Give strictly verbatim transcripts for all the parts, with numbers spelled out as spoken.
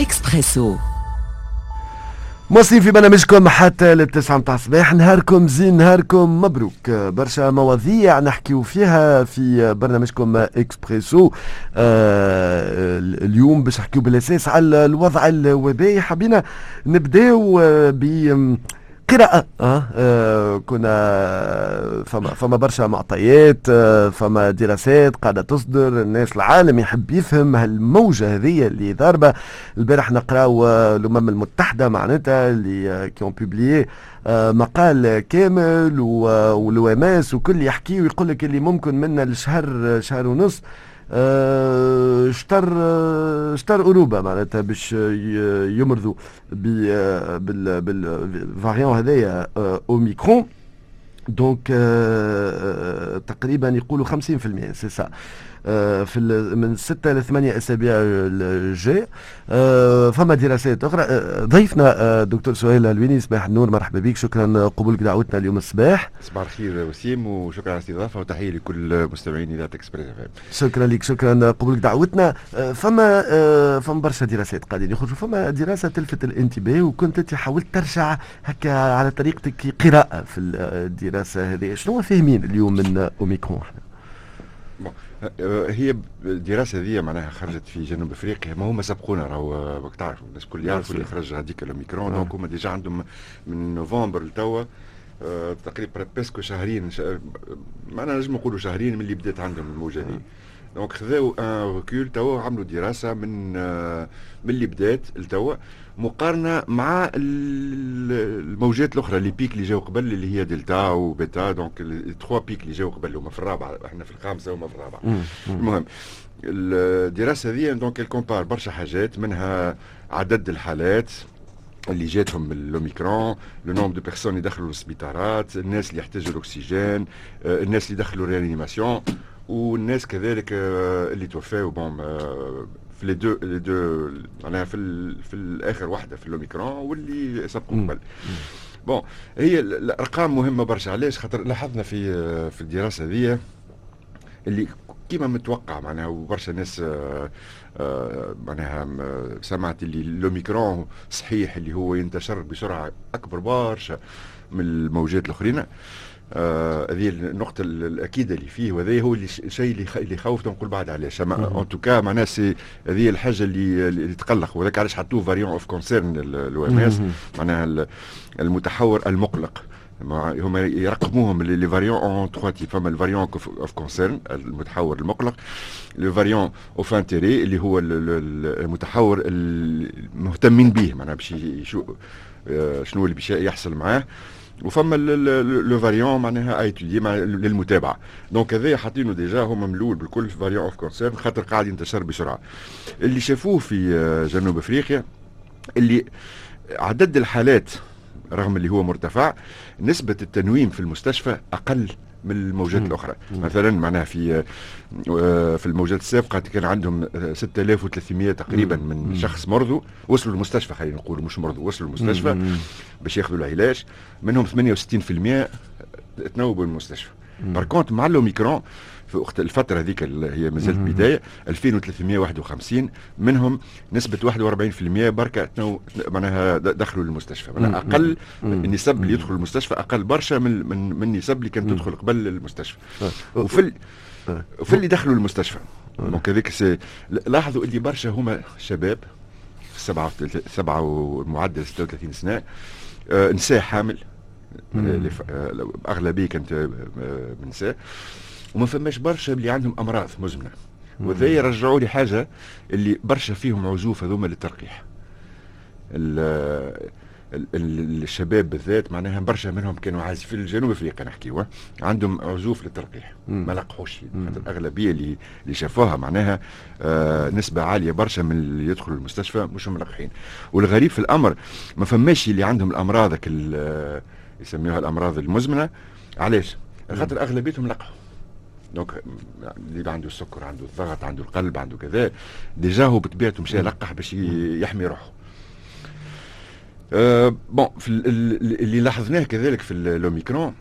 إكسبريسو. مواصلين في برنامجكم حتى للتسعة متاع الصباح. نهاركم زين، نهاركم مبروك. برشا مواضيع نحكيو فيها في برنامجكم اكسبريسو. آه اليوم باش نحكيو بالاساس على الوضع الوبائي. حبينا نبداو ب قراءة. أه؟ أه كنا فما فما برشا معطيات، أه فما دراسات قاعدة تصدر. الناس العالم يحب يفهم هالموجة هذه اللي ضاربة. البارح نقراو الأمم المتحدة معناتها اللي كيون بوبليي أه مقال كامل، والو ام اس وكل يحكي ويقول لك اللي ممكن منا الشهر شهر ونص أه شطر أه شطر اوروبا معناتها باش يمرضوا بال بالفاريون هذايا أه اوميكرون. دونك أه تقريبا يقولوا خمسين في المية سي سا أه في من ستة إلى ثمانية أسابيع الجاي. أه فما دراسات أخرى. أه ضيفنا أه دكتور سهيل الويني، صباح النور، مرحبا بك، شكرا قبولك دعوتنا اليوم الصباح. صباح الخير وسيم، وشكرا على الاستضافة وتحية لكل مستمعين إذاعة إكسبريس. شكرا لك، شكرا قبولك دعوتنا. أه فما أه فما برشا دراسات قاعدين يخرجوا. فما دراسة تلفت الانتباه وكنت انت حاولت ترجع هكا على طريقتك قراءة في الدراسة هذه. شنو فاهمين اليوم من اوميكرون؟ هي الدراسة هذه معناها خرجت في جنوب افريقيا. ما هم سبقونا، راهو وقت تعرفوا الناس الكل يعرفوا اللي خرج هذيك الاوميكرون. دونك هما ديجا عندهم من نوفمبر لتوا أه تقريبا بيسكو شهرين، ش... معناها نجم نقولوا شهرين من اللي بدات عندهم الموجة دي. دونك خذاو ان ريكول توا، عملوا دراسة من آه من اللي بدات لتوا مقارنة مع الموجات الأخرى، اللي بيك اللي جاو قبل اللي هي دلتا وبيتا. دونك التخوا بيك اللي جاو قبل هما في الرابعة، احنا في الخامسة وما في الرابعة. المهم الدراسة هذه دونك الكومبار برشا حاجات، منها عدد الحالات اللي جاتهم بالاوميكرون، لو نومبر دو بيرسون اللي دخلوا للسبيطارات، الناس اللي يحتاجوا الاكسجين، الناس اللي دخلوا ريانيماسيون، والناس كذلك اللي توفاوا بون في لي دو لي دو معناها في ال في الاخر واحده في الاوميكرون واللي سبقوا قبل. بون هي الارقام مهمه برشا. علاش؟ خاطر لاحظنا في في الدراسه هذه اللي كيما متوقع معناها، وبرشا ناس آه آه معناها سمعت اللي الاوميكرون صحيح اللي هو ينتشر بسرعه اكبر برشا من الموجات الاخرين. هذه آه النقطة الأكيدة اللي فيه، وهذا هو الشيء اللي اللي خوفنا نقول بعد علاش. أما أن توكا معناها سي هذه الحاجة اللي اللي تقلق، وذاك علاش حطوه فاريون أوف كونسيرن الأو إم إس، معناها المتحور المقلق. هما يرقموهم لي فاريون اون تخوا تيب. فما الفاريون اوف كونسيرن المتحور المقلق، لو فاريون اوف انتيري اللي هو المتحور المهتمين به، معناها باش يشوف شنو اللي باش يحصل معاه، وفما لو فاريون معناها ايتودي للمتابعه. دونك هذا حاطينه ديجا هما ملول بالكل في فاريون اوف كونسيرن، خاطر قاعد ينتشر بسرعه. اللي شافوه في جنوب افريقيا اللي عدد الحالات رغم اللي هو مرتفع، نسبة التنويم في المستشفى أقل من الموجات مم. الأخرى. مم. مثلا معناها في في الموجات السابقة كان عندهم ستة آلاف وثلاثمئة تقريبا مم. من مم. شخص مرضوا وصلوا المستشفى، خلينا نقول مش مرضوا، وصلوا المستشفى مم. باش ياخذوا العلاج. منهم ثمانية وستين بالمئة تنوبوا المستشفى. باركونت مع الأوميكرون في وقت الفترة هذيك اللي هي مازالت بداية ألفين وثلاثمئة وواحد وخمسين، منهم نسبة واحد وأربعين بالمئة بركة معناها دخلوا للمستشفى. معناها أقل النسب اللي يدخل المستشفى أقل برشا من من من النسب اللي كانت تدخل قبل المستشفى. وفي ال... وفي اللي دخلوا المستشفى دونك هذيك سي لاحظوا اللي برشا هما شباب سبعة سبعة ومعدل ستة وثلاثين سنة، آه نساء حامل، أغلبية كانت نساء، وما فماش برشا اللي عندهم امراض مزمنه. وذا يرجعوا لي حاجه اللي برشا فيهم عزوف هذوما للتلقيح. الشباب بالذات معناها برشا منهم كانوا عازفين في الجنوب افريقيا نحكيوا عندهم عزوف للتلقيح، ما لقحوش. الاغلبيه اللي اللي شافوها معناها آه نسبه عاليه برشا من اللي يدخلوا المستشفى مش ملقحين. والغريب في الامر ما فماش اللي عندهم الامراض يسميوها الامراض المزمنه. علاش؟ خاطر اغلبيتهم لقحوا. دونك اللي عنده السكر، عنده الضغط، عنده القلب، عنده كذا، ديجا هو بطبيعته مشى يلقح باش يحمي روحه. أه بون في اللي لاحظناه كذلك في الاوميكرون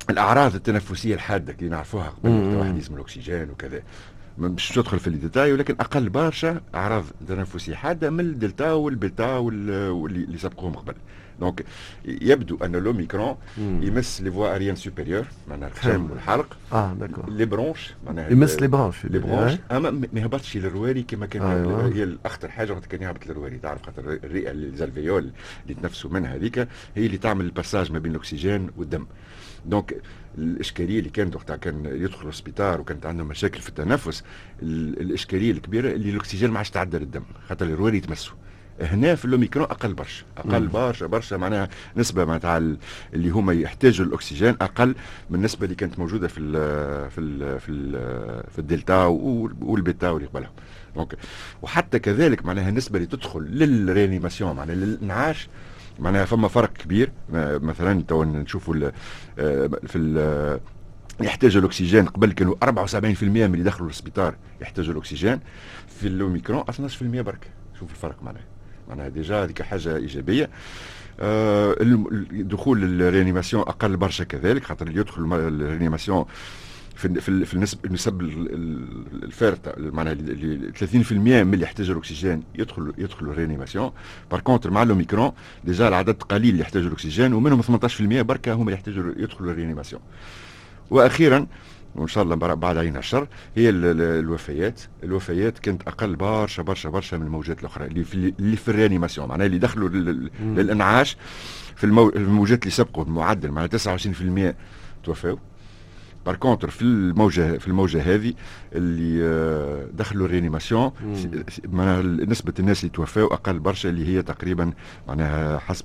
الاعراض التنفسيه الحاده اللي نعرفوها قبل وقت واحد يسمى الاكسجين وكذا، مش تدخل في الديتاي، ولكن اقل برشا اعراض تنفسيه حاده من الدلتا والبيتا واللي سبقوهم قبل. دونك يبدو ان لوميكرون يمس لي فوا اريان سوبيريور، معناها الفم والحلق، اه داكور، لي برونش معناها يمس لي برونش لي برونش، اما ما يهبطش للرواري كما كان. أيوة. هي الاخطر حاجه وقت كان يهبط للرواري، تعرف خاطر الرئه الزالفيول اللي تنفسوا منها هذيك هي اللي تعمل الباساج ما بين الاكسجين والدم. دونك الاشكاليه اللي كانت وقتها كان يدخل السبيطار وكانت عندهم مشاكل في التنفس، الاشكاليه الكبيره اللي الاكسجين ما عادش تعدى للدم خاطر الرواري يتمسوا. هنا في اللوميكرون اقل برشا، اقل برشا برشا، معناها نسبه معناتها اللي هما يحتاجوا الاكسجين اقل من النسبه اللي كانت موجوده في ال في ال في ال في الدلتا والبيتا واللي قبلهم. دونك وحتى كذلك معناها النسبه اللي تدخل للريانيماسيون معناها للانعاش، معناها فما فرق كبير. مثلا تو نشوفوا في ال يحتاجوا الاكسجين قبل كانوا أربعة وسبعين بالمئة من اللي دخلوا للسبيطار يحتاجوا الاكسجين، في اللوميكرون اثناش بالمئة برك. شوف الفرق معناها، معناها ديجا هذيك حاجه ايجابيه. آه دخول الريانيماسيون اقل برشا كذلك، خاطر اللي يدخل الريانيماسيون في في في النسب النسب الفارقه، معناها ثلاثين بالمئة من اللي يحتاجوا الاكسجين يدخلوا يدخلوا الريانيماسيون. بار كونتر مع لوميكرون ديجا العدد قليل اللي يحتاجوا الاكسجين، ومنهم ثمانية عشر بالمئة بركه هم اللي يحتاجوا يدخلوا الريانيماسيون. واخيرا وان شاء الله بعد علينا الشر، هي الوفيات. الوفيات كانت اقل برشا برشا برشا من الموجات الاخرى اللي في اللي في الريانيماسيون، معناها اللي دخلوا للانعاش في الموجات اللي سبقوا بمعدل معناها تسعة وعشرين بالمئة توفوا. بار كونتر في الموجه في الموجه هذه اللي دخلوا الريانيماسيون معناها نسبه الناس اللي توفوا اقل برشا، اللي هي تقريبا معناها حسب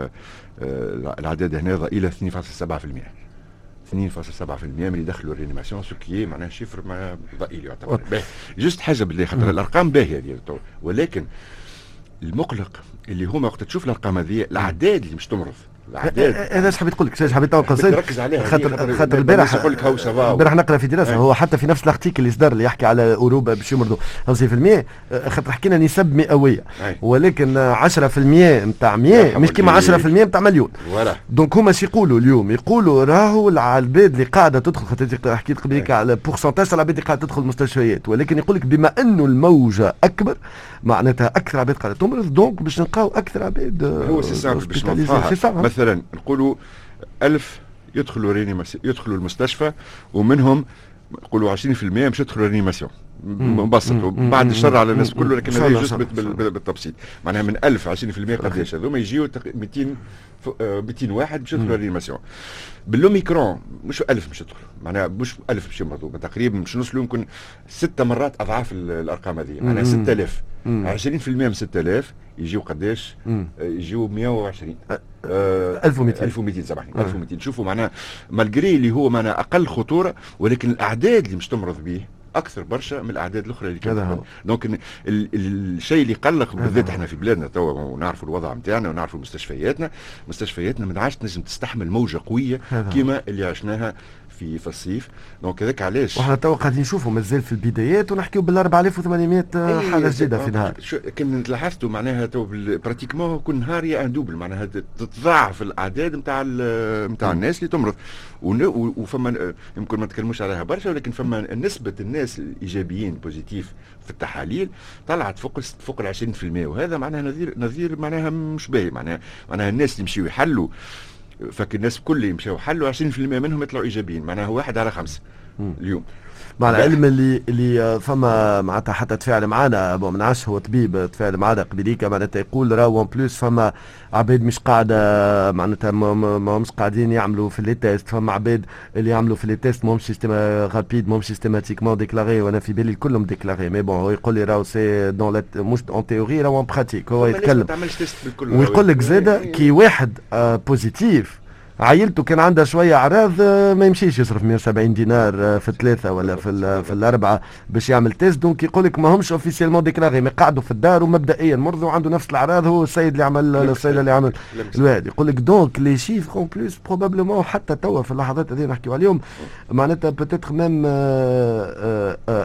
العدد هنا الى اثنين فاصلة سبعة بالمئة. اثنين فاصلة سبعة بالمئة من اللي دخلوا الريانيماسيون، سوكي معناها شفر ما ضئيل يعتبر. جست حاجه بالله خاطر الارقام باهيه هذه، ولكن المقلق اللي هما وقت تشوف الارقام هذه الاعداد اللي مش تمرض، هذا ايش حبيت نقول لك، ايش حبيت نقول نركز عليها خاطر خاطر البارح نقول لك هاو سافا البارح نقرا في دراسه هو حتى في نفس الارتيكل اللي صدر اللي يحكي على اوروبا باش يمرضوا خمسين بالمئة، خاطر حكينا نسب مئويه، ولكن عشرة بالمئة نتاع مئة مش كيما عشرة بالمئة نتاع مليون. دونك هما شي يقولوا اليوم؟ يقولوا راهو العباد اللي قاعده تدخل، خاطر حكيت قبيلك على بورسنتاج تاع العباد اللي قاعده تدخل المستشفيات، ولكن يقول لك بما انه الموجه اكبر معناتها اكثر عباد قاعده تمرض، دونك باش نلقاو اكثر عباد. هو سي سامبل باش نوضحوها، مثلا نقولوا ألف يدخلوا رينيماسيون يدخلوا المستشفى، ومنهم نقولوا عشرين بالمئة مش يدخلوا رينيماسيون مبسط، بعد الشر على الناس كله، لكن هذا جزء بالتبسيط. معناها من ألف عشرين بالمئة قداش هذوما يجيو مئتين مئتين واحد باش يدخلوا رينيماسيون. باللوميكرون مش ألف مش يدخلوا، معناها مش ألف باش يمرضوا، تقريبا مش نوصلوا يمكن ستة مرات أضعاف الأرقام هذه، معناها ستة آلاف. عشرين بالمئة من ستة آلاف يجيو قداش؟ يجيو مئة وعشرين ألف ومئتين ألف ومئتين سامحني ألف ومئتين. شوفوا معناها مالجري اللي هو معناها أقل خطورة، ولكن الأعداد اللي مش تمرض به اكثر برشا من الاعداد الاخرى اللي كانت. دونك الشيء اللي يقلق بالذات احنا في بلادنا توا، ونعرفوا الوضع نتاعنا ونعرفوا مستشفياتنا مستشفياتنا ما عادش تنجم تستحمل موجه قويه كما اللي عشناها في في الصيف. دونك هذاك علاش وحنا توا قاعدين نشوفوا مازال في البدايات ونحكيو بال أربعة آلاف وثمانمئة حاله جديده في نهار. كان لاحظتوا معناها تو براتيكمون كل نهار يا ان دوبل، معناها تتضاعف الاعداد نتاع نتاع الناس اللي تمرض، وفما يمكن ما نتكلموش عليها برشا، ولكن فما نسبه الناس الايجابيين بوزيتيف في التحاليل طلعت فوق فوق ال عشرين بالمئة، وهذا معناها نظير نظير معناها مش باهي. معناها معناها الناس اللي يمشيو يحلوا، فك الناس كل يمشيو يحلوا عشرين بالمئة منهم يطلعوا ايجابيين، معناها واحد على خمسه اليوم. مع العلم اللي اللي فما معناتها حتى تفاعل معنا ابو منعش هو طبيب تفاعل معنا قبليك، معناتها يقول راهو اون بلوس فما عباد مش قاعده معناتها ما همش قاعدين يعملوا في لي تيست، فما عباد اللي يعملوا في لي تيست ماهمش سيستيما رابيد ماهمش سيستيماتيكمون ديكلاري، وانا في بالي كلهم ديكلاري، مي بون هو يقول لي راهو سي دون مش اون تيوري راهو اون براتيك. هو يتكلم ويقول لك زاده كي واحد بوزيتيف عائلته كان عندها شويه اعراض ما يمشيش يصرف مئة وسبعين دينار في الثلاثه ولا في في الاربعه باش يعمل تيست. دونك يقول لك ما همش اوفيسيلمون ديكلاري، ما قعدوا في الدار ومبدئيا مرضوا وعنده نفس الاعراض، هو السيد اللي عمل السيد اللي عمل الواد. يقول لك دونك لي شيفر اون بلوس بروبابلومون حتى توا في اللحظات هذه نحكيو عليهم معناتها بوتيتر ميم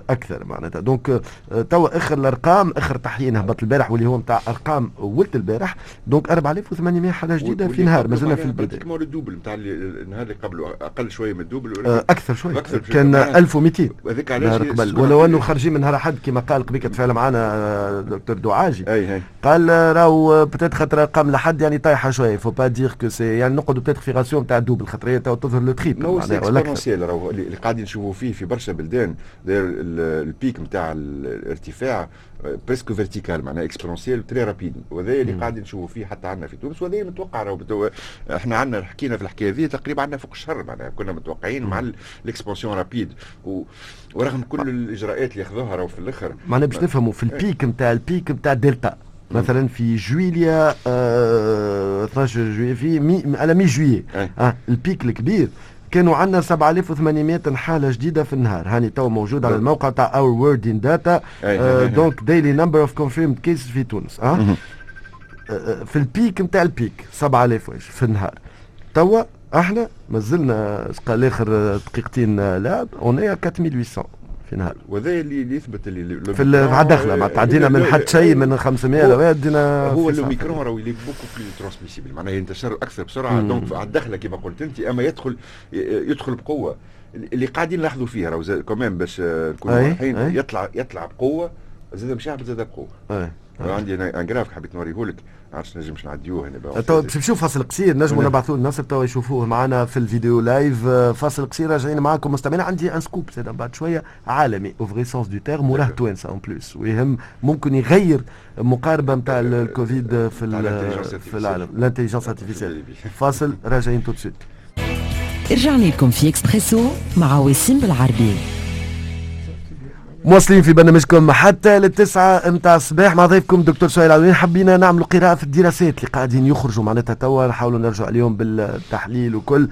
اكثر معناتها. دونك توا اخر الارقام، اخر تحليل هبط البارح واللي هو نتاع ارقام ولت البارح، دونك أربعة آلاف وثمانمائة حاله جديده في نهار، مازلنا في البدايه. كيما الدوبل نتاع النهار اللي قبله، اقل شويه من الدوبل. اكثر شويه، أكثر كان ألف ومئتين هذاك علاش قبل، ولو انه خارجين من نهار احد كما قال قبيله تفاعل معنا دكتور دعاجي. اي اي قال راهو بتات خاطر ارقام لحد يعني طايحه شويه، فو با دير كو سي يعني نقعدوا بتات في راسيون تاع الدوبل خاطر هي تظهر لو تريبل معناها ولا اكسبونسيال. راهو اللي قاعدين نشوفوا فيه في برشا بلدان البيك نتاع الارتفاع بريسكو فيرتيكال، معناها اكسبونسيال تري رابيد، وهذا اللي قاعدين نشوفوا فيه حتى عندنا في تونس، وهذا متوقع. راهو احنا عندنا حكينا في الحكايه هذه تقريبا عندنا فوق الشهر، معناها كنا متوقعين مع الاكسبونسيون رابيد، و... ورغم كل الاجراءات اللي اخذوها راهو في الاخر معناها باش نفهموا في البيك نتاع البيك نتاع دلتا مثلا في جويليا اه اثنا عشر جويليا في مي على مي جويي اه البيك الكبير كانوا عندنا سبعة آلاف وثمانمائة حاله جديده في النهار. هاني تو موجود على الموقع تاع اور وورد ان داتا دونك ديلي نمبر اوف كونفيرمد كيسز في تونس. اه في البيك نتاع البيك سبعة آلاف في النهار. توا احنا مازلنا قال اخر دقيقتين لعب اوني أربعة آلاف وثمانمائة في نهار، وهذا اللي يثبت اللي في الدخله ما تعدينا من حد شيء من خمسمائة لو دينا. هو الاوميكرون راهو يلي بوكو بلو ترانسميسيبل، معناها ينتشر اكثر بسرعه. دونك على الدخله كما قلت انت، اما يدخل يدخل بقوه. اللي قاعدين نلاحظوا فيها راهو كمان باش نكونوا واضحين، يطلع يطلع بقوه، زاد مش عارف زاد بقوه. أي. عندي انا جراف حبيت نوريه لك، عرفت نجمش نعديوه هنا. تو باش نشوف فاصل قصير نجموا نبعثوه للناس تو يشوفوه معنا في الفيديو لايف. فاصل قصير راجعين معاكم مستمعين. عندي ان سكوب زاد بعد شويه عالمي او فري سونس دو تيرم، وراه توانسه اون بليس، ويهم ممكن يغير مقاربه نتاع الكوفيد في في العالم، الانتيليجنس ارتيفيسيال. فاصل راجعين تو سويت. رجعنا لكم في اكسبريسو مع وسيم بالعربي. مواصلين في برنامجكم حتى للتسعة متاع الصباح مع ضيفكم دكتور سهيل عدوين. حبينا نعملوا قراءة في الدراسات اللي قاعدين يخرجوا معناتها توا، نحاولوا نرجع اليوم بالتحليل وكل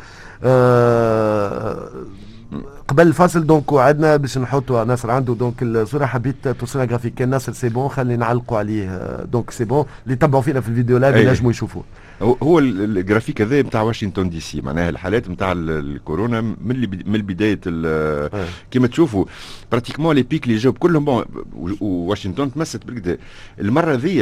آه قبل الفاصل. دونك وعدنا باش نحطوا ناصر عنده دونك الصوره، حبيت توصلنا جرافيك. كان ناصر سي بون، خلي نعلقوا عليه. دونك سي بون اللي تبعوا فينا في الفيديو لايف ينجموا يشوفوه. هو الجرافيك هذا نتاع واشنطن دي سي، معناها الحالات نتاع الكورونا من اللي من البدايه كما تشوفوا براتيكمون لي بيك اللي جاو كلهم بون، واشنطن تمست بالكدا. المره ذي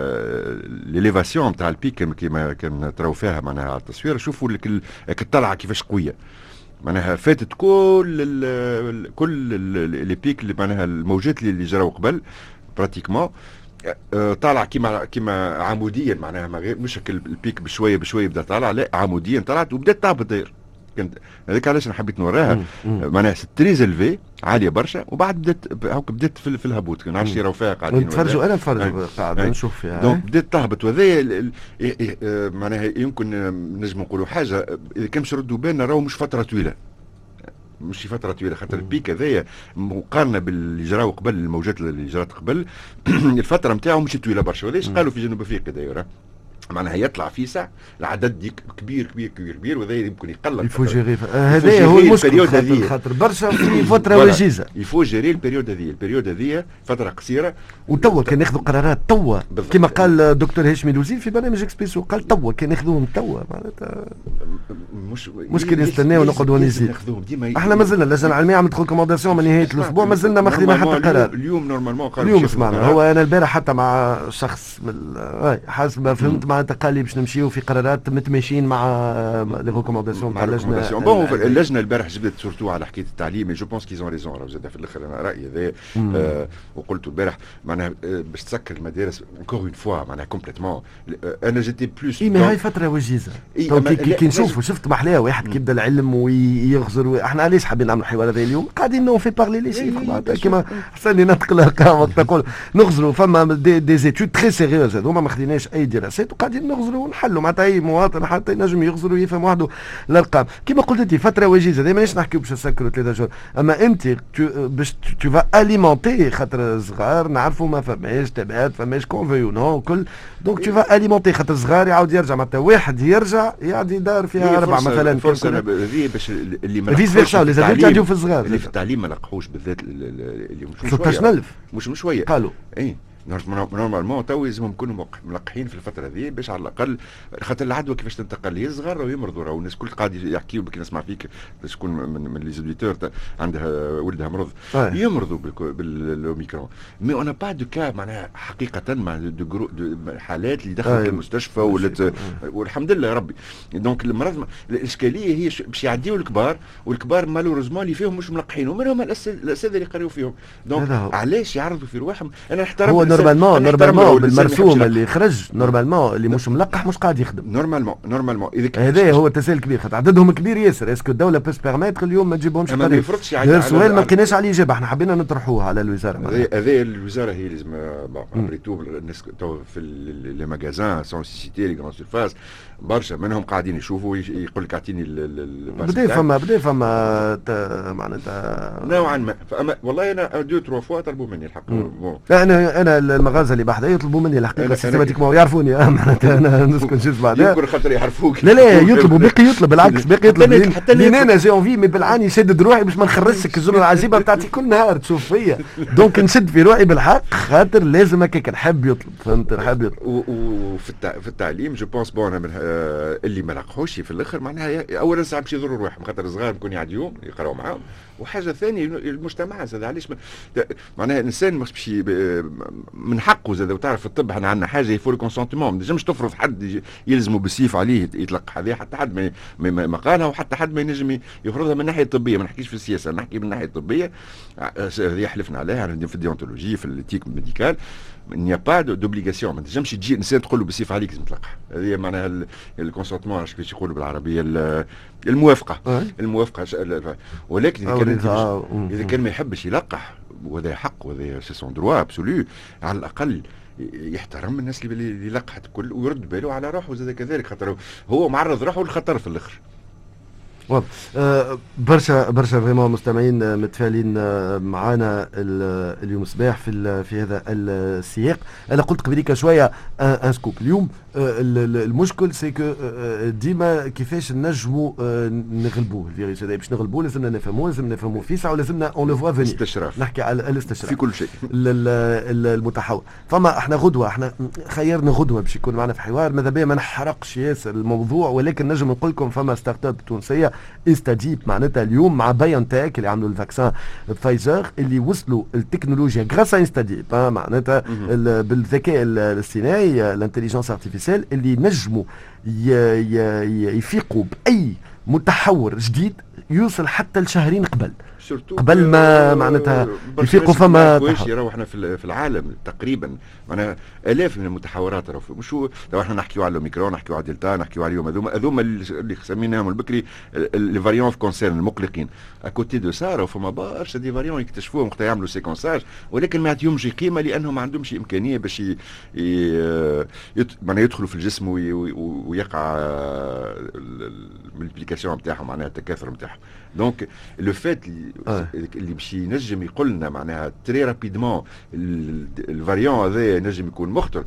ليليفاسيون نتاع البيك كما كان تراو فيها معناها على التصوير. شوفوا لك الطلعه كيفاش قويه، معناها فاتت كل ال كل لي بيك اللي معناها الموجات اللي جراو قبل براتيكمون. طالع كيما كيما عموديا، معناها ما غير مش البيك بشويه بشويه بدا طالع، لا عموديا طلعت وبدات تهبط داير. كنت هذاك علاش انا حبيت نوراها، معناها تريز الفي عاليه برشا، وبعد بدات هاك بدات في, في الهبوط. كنا عارفين راهو فيها قاعدين نتفرجوا، انا نتفرج قاعد نشوف فيها. دونك بدات تهبط، وهذا معناها يمكن نجم نقولوا حاجه اذا كان باش نردوا بالنا راهو مش فتره طويله، مش فتره طويله، خاطر البيك هذايا مقارنه باللي جراو قبل، الموجات اللي جرات قبل الفتره نتاعو مش طويله برشا. وليش قالوا في جنوب افريقيا دايره معناها يطلع في ساعه العدد ديك كبير كبير كبير كبير، وهذا يمكن يقلل. يفو جيري هذا هو المشكل، خاطر, خاطر برشا في فتره وجيزه. يفو جيري البريود هذه، البريود هذه فتره قصيره. وتوا كان ياخذوا قرارات توا كما قال الدكتور هاشم الوزير في برنامج اكسبريسو، قال توا كان ياخذوهم توا، معناتها مش مشكل نستناو ونقعدوا نزيد. احنا مازلنا اللجنه العلميه عملت ريكومونداسيون من نهايه الاسبوع، مازلنا ما خذينا حتى قرار. اليوم نورمالمون قالوا اليوم سمعنا. هو انا البارح حتى مع شخص حسب ما فهمت معناتها قال لي باش نمشي وفي قرارات متماشيين مع لي ريكومونداسيون تاع اللجنه. بون اللجنه البارح جبدت سورتو على حكايه التعليم، جو بونس كيزون ريزون. راه زاد في الاخر انا رايي هذا آه وقلت البارح معناها باش تسكر المدارس انكور اون فوا معناها كومبليتمون. انا جيتي بلوس اي ما هي فتره وجيزه. كي كي نشوفوا شفت محلاها واحد كي يبدا العلم ويغزر. احنا علاش حابين نعملوا الحوار هذا اليوم؟ قاعدين نو في بارلي لي شيفر كيما حسن لي نطق الارقام وقت نقول نغزروا. فما دي, دي زيتود تري سيريوز هذوما ما خديناش اي دراسات وقاعدين نغزروا ونحلوا معناتها اي مواطن حتى ينجم يغزر ويفهم وحده الارقام. كما قلت انت فتره وجيزه دائما ماناش نحكيو باش نسكروا ثلاثه شهور، اما انت باش تو فا اليمونتي خاطر صغار نعرفوا ما فماش تبعات فماش كونفيو نو كل. دونك تو فا اليمونتي خاطر صغار يعاود يرجع معناتها واحد يرجع يعدي دار فيها اربع مثلا. فرصه هذه باش اللي ما فيز فيرسا لي زادولت يعديو في الصغار اللي في التعليم ما لقحوش بالذات اللي مش ستة عشر ألف مش مش شويه قالوا اي نورمالمون تو لازمهم يكونوا ملقحين في الفتره هذه باش على الاقل خاطر العدوى كيفاش تنتقل هي صغار راهو يمرضوا راهو الناس الكل قاعد يحكيوا بك نسمع فيك شكون من, من لي زوديتور عندها ولدها مرض آه. يمرضوا بالاوميكرون مي اون با دو كا معناها حقيقه مع دو جرو حالات اللي دخلت آه. المستشفى ولت آه. والحمد لله يا ربي دونك المرض الاشكاليه هي باش يعديوا الكبار والكبار مالوريزمون اللي فيهم مش ملقحين ومنهم الاساتذه اللي قريوا فيهم دونك علاش يعرضوا في رواحهم انا نحترم هو نورمالمون نورمالمون بالمرسوم اللي خرج نورمالمون اللي مش ملقح مش قاعد يخدم نورمالمون نورمالمون هذا هو التساؤل الكبير خاطر عددهم كبير ياسر اسكو الدوله بس بيرميتر اليوم ما تجيبهمش ما يفرضش على السؤال ما لقيناش عليه اجابه احنا حبينا نطرحوه على الوزاره هذا الوزاره هي لازم ابريتو الناس في لي ماغازان سون سيتي لي غران سيرفاس برشا منهم قاعدين يشوفوا يقول لك اعطيني بدا فما بدا فما معناتها نوعا ما فأما والله انا دو تروا فوا طلبوا مني الحق انا انا المغازه اللي بحذايا يطلبوا مني الحقيقه سيستماتيكمون يعرفوني معناتها انا نسكن شوف بعدها يمكن خاطر يعرفوك لا لا يطلبوا باقي يطلب بالعكس باقي يطلب حتى انا جي اونفي مي بالعاني شدد روحي باش ما نخرسك الجمله العجيبه بتاعتي كل نهار تشوف فيا دونك نشد في روحي بالحق خاطر لازم هكاك نحب يطلب فهمت نحب يطلب وفي في التعليم جو بونس بون اللي ما لقحوش في الاخر معناها اولا ساعه باش يضروا روحهم خاطر الصغار يكون يعديوهم يقراوا معاهم وحاجه ثانيه المجتمع زاد علاش معناها الانسان مش باش من حقه زاد وتعرف الطب احنا عندنا حاجه يفور الكونسونتمون ما تنجمش تفرض حد يلزموا بالسيف عليه يتلقى هذه حتى حد ما ما قالها وحتى حد ما ينجم يفرضها من الناحيه الطبيه ما نحكيش في السياسه نحكي من الناحيه الطبيه هذه حلفنا عليها في الديونتولوجي في الاتيك ميديكال نيا با دوبليغاسيون ما تنجمش تجي انسان تقول له بالسيف عليك لازم تلقح هذه معناها الكونسونتمون كيفاش يقولوا بالعربيه الموافقه أه؟ الموافقه ولكن اذا كان اذا كان ما يحبش يلقح وهذا حق وهذا سي سون دروا ابسولو على الاقل يحترم الناس اللي لقحت الكل ويرد باله على روحه زاد كذلك خاطر هو معرض روحه للخطر في الاخر واضح أه برشا برشا فريمون مستمعين متفائلين معانا اليوم صباح في في هذا السياق. انا قلت قبليك شويه ان سكوب اليوم المشكل سي كو ديما كيفاش نجموا نغلبوه الفيروس هذا باش نغلبوه لازمنا نفهموه لازم نفهموه في ساعه ولازمنا اون لو فوا فيني استشراف نحكي على الاستشراف في كل شيء المتحول. فما احنا غدوه احنا خيرنا غدوه باش يكون معنا في حوار ماذا بيا ما نحرقش ياسر الموضوع ولكن نجم نقول لكم فما ستارت اب تونسيه استجيب معناتها اليوم مع بايونتك اللي عملوا الفاكسان فايزر اللي وصلوا التكنولوجيا غراس انستجيب معناتها بالذكاء الاصطناعي الانتليجنس ارتيفيسيال اللي نجموا يفيقوا باي متحور جديد يوصل حتى لشهرين قبل قبل ما معناتها يفيقوا فما يراو احنا في العالم تقريبا معناها الاف من المتحورات راهو مش هو لو احنا نحكيو على الاوميكرون نحكيو على دلتا نحكيو على اليوم هذوما هذوما اللي سميناهم البكري لي فاريون كونسيرن المقلقين اكوتي دو سا راهو فما برشا دي فاريون يكتشفوهم وقت يعملوا سيكونساج ولكن ما يعطيهمش قيمه لانهم ما عندهمش امكانيه باش معناها يدخلوا في الجسم ويقع الملتيبليكاسيون نتاعهم معناها التكاثر نتاعهم. دونك لو فات اللي باش ينجم يقول لنا معناها تري رابيدمون الفاريون هذا ينجم يكون مخطر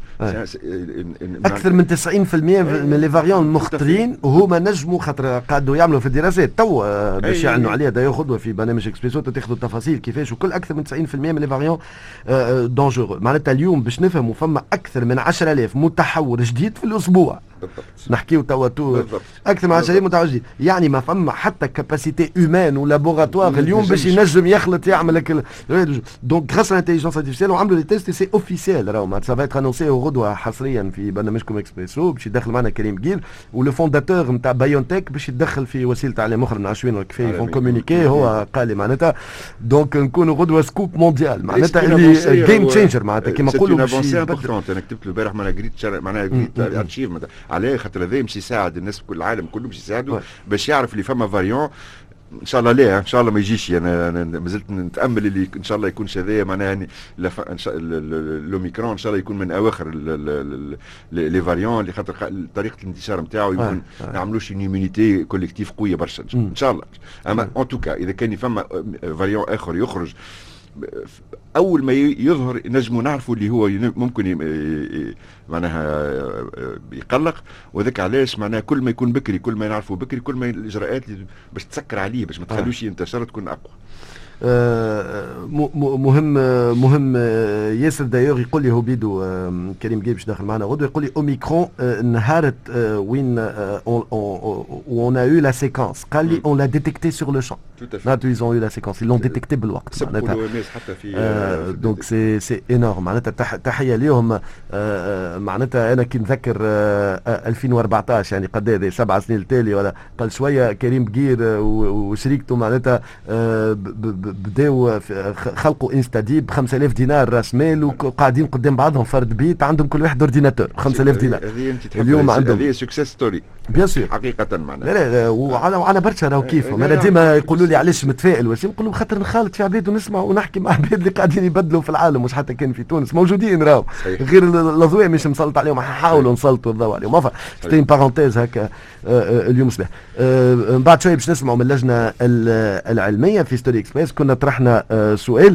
اكثر من تسعين بالمئة من لي فاريون المخطرين وهما نجموا خاطر قعدوا يعملوا في الدراسات تو باش يعنوا عليها دا ياخذوا في برنامج اكسبريسو تاخذوا التفاصيل كيفاش وكل اكثر من تسعين بالمئة من لي فاريون دونجورو معناتها اليوم باش نفهموا فما اكثر من عشرة آلاف متحور جديد في الاسبوع نحكيو توا تو اكثر من عشرة آلاف متحور جديد يعني ما فما حتى كاباسيتي هيومان ولابوراتوار اليوم باش ينجم يخلط يعمل لك دونك غراس الانتيليجنس ارتيفيسيال وعملوا لي تيست سي اوفيسيال راهو سا فا انونسي غدوه حصريا في برنامجكم اكسبريسو باش يدخل معنا كريم جيل ولو فونداتور نتاع بايونتك باش يدخل في وسيله اعلام اخرى من عشرين كيفاه يفون كومونيكي هو قال لي معناتها دونك نكونوا غدوه سكوب مونديال معناتها اللي جيم تشينجر معناتها كيما نقولوا باش انا كتبت له البارح معناها قريت معناها قريت ارشيف عليه خاطر هذا باش يساعد الناس في كل العالم كله باش يساعدوا باش يعرف اللي فما فاريون ان شاء الله ليه ان شاء الله ما يجيش انا مازلت نتامل اللي ان شاء الله يكونش هذايا معناها يعني الاوميكرون ان شاء الله يكون من اواخر لي فاريون اللي خاطر طريقه الانتشار نتاعو يكون ما يعملوش ايميونيتي كوليكتيف قويه برشا ان شاء الله. اما ان توكا اذا كان فما فاريون اخر يخرج اول ما يظهر نجموا نعرفوا اللي هو ممكن معناها يقلق وذاك علاش معناها كل ما يكون بكري كل ما نعرفوا بكري كل ما الاجراءات باش تسكر عليه باش ما تخلوش ينتشر تكون اقوى. مهم مهم ياسر. دايوغ يقول لي هو بيدو كريم جيبش داخل معنا غدوه يقول لي اوميكرون نهارت وين اون ا يو لا سيكونس قال لي اون لا ديتيكتي سور لو شان. معناتها ils ont eu la séquence ils l'ont détecté بالوقت معناتها حتى في دونك سي سي انورم معناتها تحيه ليهم. معناتها انا كي نذكر ألفين وأربعطاش يعني قد هذا سبع سنين التالي ولا قال شويه كريم بقير وشريكته معناتها بداوا خلقوا انستاديب ب خمسة آلاف دينار راس مال وقاعدين قدام بعضهم فرد بيت عندهم كل واحد اورديناتور خمسة آلاف دينار. اليوم عندهم هذه سكسيس ستوري بيان سور حقيقه معناها. لا لا وعلى وعلى برشا راهو كيفهم. انا ديما يقولوا لي علاش متفائل واش نقول لهم خاطر نخالط في عباد ونسمع ونحكي مع عباد اللي قاعدين يبدلوا في العالم مش حتى كان في تونس موجودين راهو غير الاضواء مش مسلط عليهم حنحاولوا نسلطوا الضوء عليهم. enfin c'était une parenthèse هكا اليوم صباح. من بعد شويه باش نسمعوا من اللجنه العلميه في ستوري اكسبريس. كنا طرحنا سؤال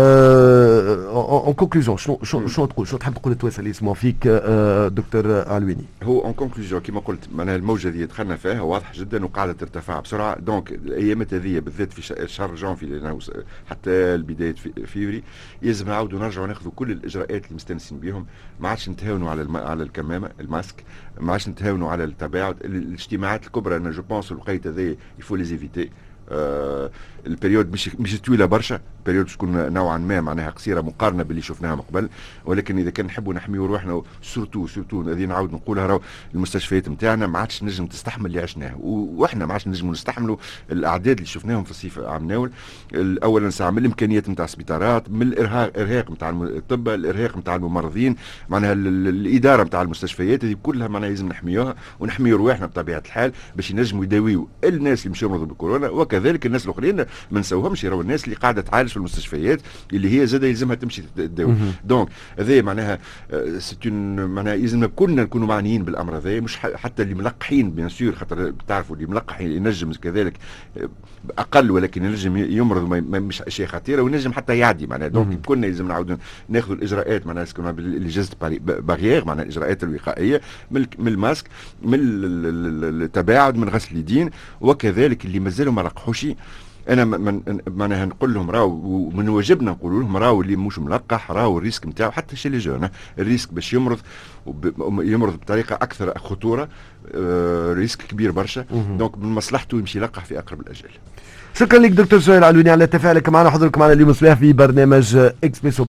اون كونكلوزيون شنو شنو تقول شنو تحب تقول التوانسه اللي يسمعوا فيك دكتور علويني؟ هو اون كونكلوزيون كما قلت معناها الموجه اللي دخلنا فيها واضح جدا وقاعده ترتفع بسرعه. دونك الايامات هذه بالذات في شهر جانفي حتى بدايه فيفري يلزم نعاودوا نرجعوا ناخذوا كل الاجراءات اللي مستانسين بهم. ما عادش نتهاونوا على الم... على الكمامه الماسك، ما عادش نتهاونوا على التباعد. الاجتماعات الكبرى انا جو بونس الوقيته هذه يفو لي زيفيتي. آه البريود مش مش طويله برشا، البريود باش تكون نوعا ما معناها قصيره مقارنه باللي شفناها من قبل. ولكن اذا كان نحبوا نحميوا روحنا سورتو سورتو هذه نعاود نقولها راهو المستشفيات نتاعنا ما عادش نجم تستحمل اللي عشناه، واحنا ما عادش نجموا نستحملوا الاعداد اللي شفناهم في الصيف عام ناول. اولا ساعه من الامكانيات نتاع السبيطارات، من الارهاق الارهاق نتاع الطب، الارهاق نتاع الممرضين، معناها الاداره نتاع المستشفيات هذه كلها معناها لازم نحميوها ونحميوا رواحنا بطبيعه الحال باش ينجموا يداويوا الناس اللي مشاو يمرضوا بالكورونا، وكذلك الناس الاخرين ما نساوهمش راهو الناس اللي قاعده تعالج في المستشفيات اللي هي زاد يلزمها تمشي تداوي. دونك هذا معناها سيتون معناها يلزمنا كلنا نكونوا معنيين بالامر هذا، مش حتى اللي ملقحين بيان سور، خاطر تعرفوا اللي ملقح ينجم كذلك اقل ولكن ينجم يمرض مش اشياء خطيره وينجم حتى يعدي معناها. دونك كلنا يلزم نعاودوا ناخذوا الاجراءات معناها اللي جازت باغيير معناها الاجراءات الوقائيه من الماسك، من التباعد، من غسل اليدين، وكذلك اللي مازالوا ما لقحوش انا معناها نقول لهم راهو ومن واجبنا نقول لهم راهو اللي مش ملقح راهو الريسك نتاعو حتى شي لي جون الريسك باش يمرض يمرض بطريقه اكثر خطوره، آه ريسك كبير برشا. دونك من مصلحته يمشي يلقح في اقرب الاجال. شكرا لك دكتور سهيل علويني على تفاعلك معنا وحضورك معنا اليوم الصباح في برنامج اكسبريسو.